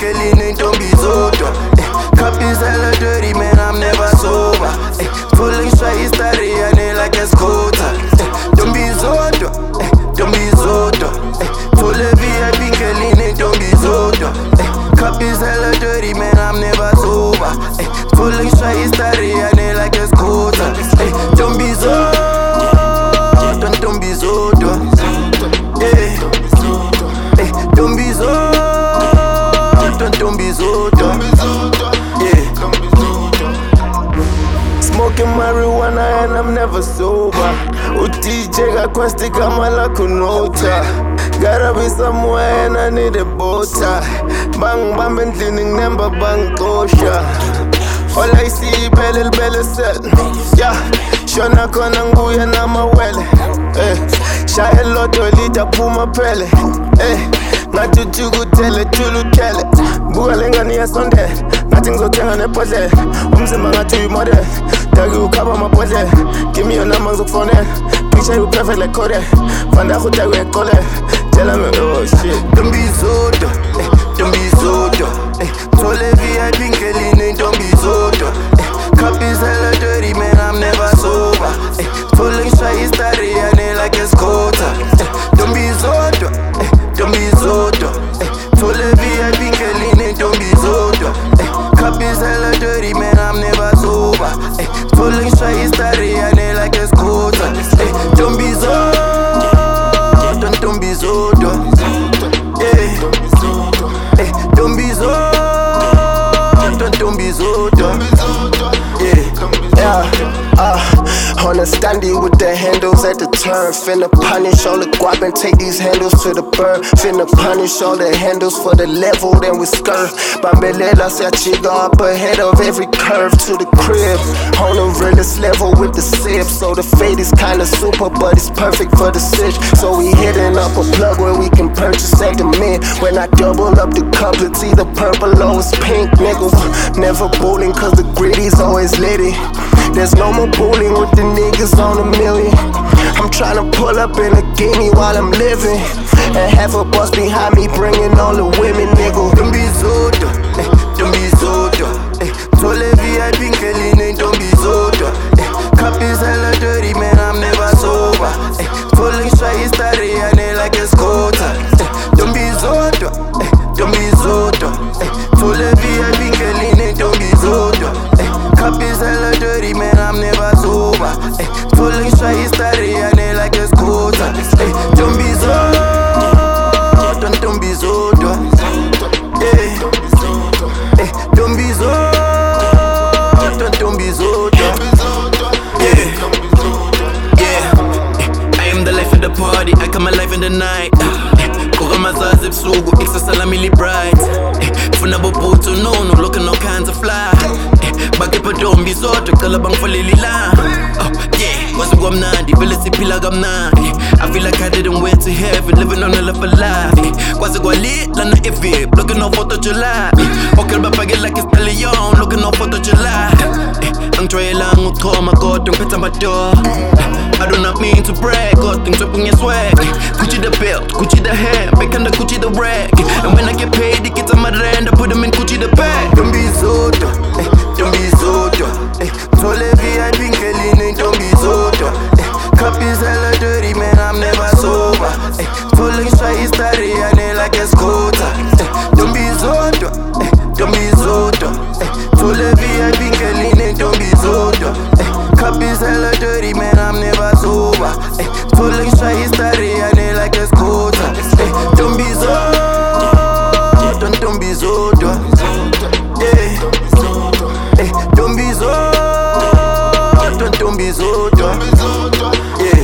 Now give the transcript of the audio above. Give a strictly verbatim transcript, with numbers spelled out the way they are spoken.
pinkelini ntombi zodwa. Cup is hella dirty, man, I'm never sober. Pulling straight stariane like a scooter. Ntombi zodwa, ntombi zodwa. Full V I P pinkelini ntombi zodwa. Cup is hella dirty, man, I'm never sober. Pulling straight stariane like a scooter. Ntombi zodwa, ntombi zodwa. Ntombi zodwa, ntombi zodwa. Smoking marijuana and I'm never sober. U-D J got questi kama la kunota. Gotta be somewhere and I need a bow tie. Bang bang been cleaning number bang kosha. All I see belly belly set. Yeah, shona kona nguya na mawele. Eh, shaya loto lita puma pele. Eh, ngathi ukutele tulukele. Buka lengani ya sonde. Ngathi ngizotenga nepodle. Umzimba ngathi uyimodel. Dagi ukhaba amabhodle. Give me your number ngizokufonela. Picture you perfect like Kodak. Fanda khutagi uyekole. Tell me oh shit. Ntombi zodwa, ntombi zodwa. Thole V I P pinkelini ntombi zodwa. Cup is hella dirty, man, I'm never sober. Pulling straight stariane like a scooter. Ntombi zodwa, ntombi zodwa. Thole V I P pinkelini ntombi zodwa. Cup is hella dirty, man, I'm never sober. Pulling straight stariane like a scooter. Ntombi zodwa, ntombi zodwa. Ntombi zodwa, ntombi zodwa. Yeah, uh, on a standy with the handles at the turn. Finna punish all the guap and take these handles to the bird. Finna punish all the handles for the level, then we skirt. Bambelela se achiga up ahead of every curve to the crib. On the realest level with the sip. So the fade is kinda super, but it's perfect for the sitch. So we hitting up a plug where we can purchase at the mint. When I double up the cup, it's either purple or it's pink, nigga. Never bowling cause the gritty's always litty. There's no more bullying with the niggas on a million. I'm tryna pull up in a gimme while I'm living. And have a bus behind me bringing all the women, nigga. Ntombi zodwa, ntombi zodwa. Thole V I P pinkelini ntombi zodwa. Cup is hella dirty, man, I'm never sober. Pulling straight stariane like a scooter. Ntombi zodwa, ntombi zodwa. Thole V I P pinkelini ntombi zodwa. Cup is hella dirty, man, I'm never sober. Pulling straight stariane like a scooter. Ntombi zodwa, ntombi zodwa. Ntombi zodwa, ntombi zodwa. Yeah, yeah. I am the life of the party, I come alive in the night. Kugamazazi ebusuku, ikusasa lami bright. Funa bobuto no no, looking all kinds of fly. Bakhipha ntombi zodwa cela bangifolele la. Oh yeah, kwazi kwamnandi vele siphila kamnandi. I feel like I didn't wait to heaven, living on a level of life. Kwazi kwalit lana evip, looking off fourth of July. Okil bapake like it's Leon, looking off fourth of July. Angijwayelanga ukuchoma kodwa ngiphethe amadoor. I do not mean to brag, God things up in your swag. Gucci the belt, Gucci the hand, back under Gucci the rag. And when I get paid, it gets on my rand, I put them in Gucci the bag. Ntombi zodwa, ntombi zodwa. Thole V I P pinkelini ntombi zodwa. Cup is hella dirty, man, I'm never sober. Pulling straight stariane like a scooter. Ntombi zodwa, ntombi zodwa. Thole V I P pinkelini ntombi zodwa. Cup is hella dirty, man, I'm never sober. Pulling straight stariane like a scooter. Ntombi zodwa, ntombi zodwa. Ntombi zodwa, ntombi zodwa. Yeah.